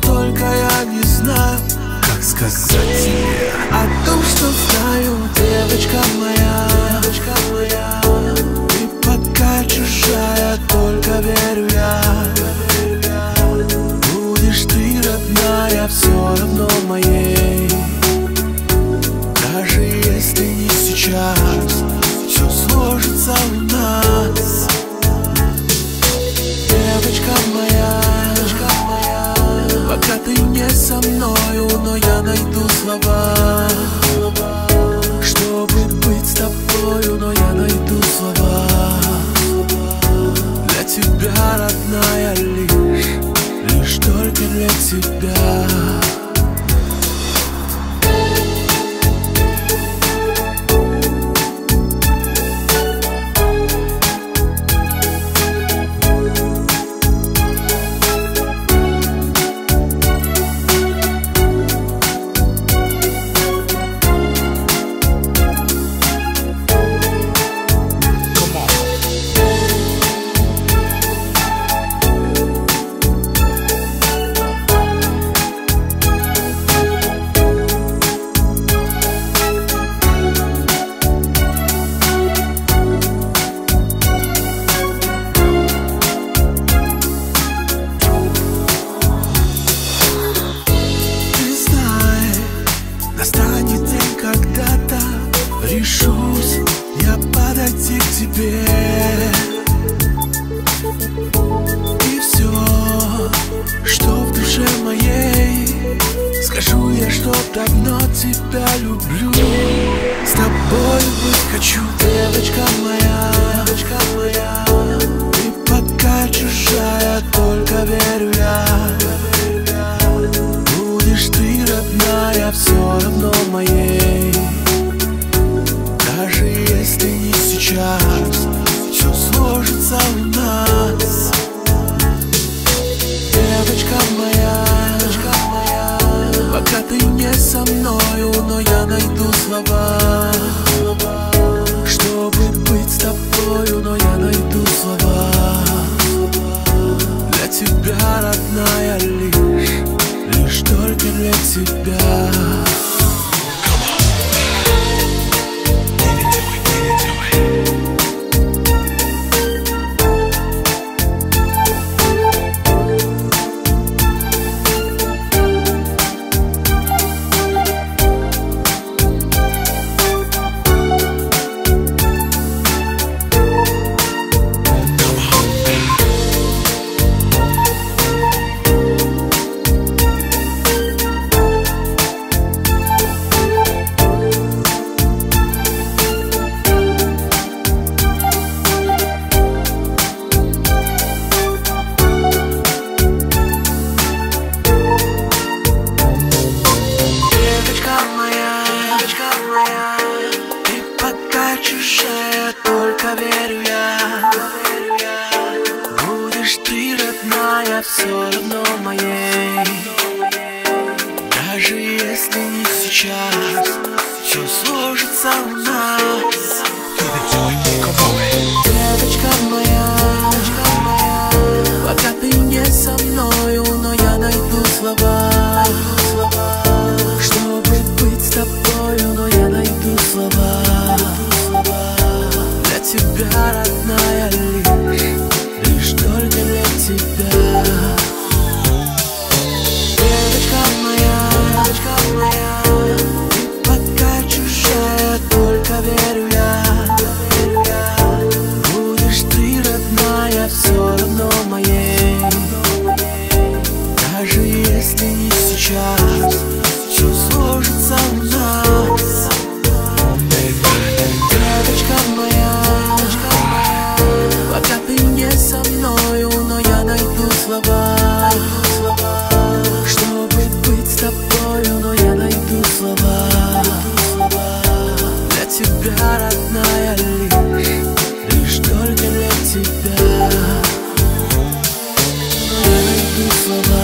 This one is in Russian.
только я не знаю, как сказать тебе о том, что знаю, девочка моя. Ты пока чужая, только верю я. Будешь ты, родная, все равно моей. Даже если не сейчас, все сложится у нас. Девочка моя, пока ты не со мною, но я найду слова, чтобы быть с тобою, но я найду слова. Для тебя, родная, лишь только для тебя. Настанет день, когда-то решусь я подойти к тебе. И все, что в душе моей, скажу я, что давно тебя люблю. С тобой быть хочу, девочка моя. Ты пока чужая, только верю я. Будешь ты, родная, все равно моей. Даже если не сейчас, все сложится у нас. Девочка моя, пока ты не со мною, но я найду слова, чтобы быть с тобою, но я найду слова. Для тебя, родная, лишь только для тебя. Чужая, только верю я. Будешь ты, родная, все равно моей. Даже если не сейчас, все сложится у нас. Девочка моя, пока ты не со мною, но я найду слова, чтобы быть с тобою, но я найду слова. Для тебя, родная, лишь только для тебя. Девочка моя, ты пока чужая, только верю я. Будешь ты, родная, все равно моей. Даже если не сейчас, все сложится у нас. Девочка моя, пока ты не со мною, но я найду слова, чтобы быть с тобою, но я найду слова. Для тебя, родная, лишь только для тебя. Но я найду слова.